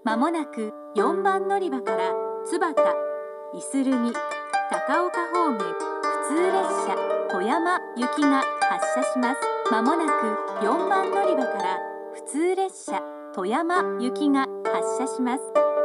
まもなく4番乗り場から津幡、いするみ、高岡方面普通列車富山行きが発車します。まもなく4番乗り場から普通列車富山行きが発車します。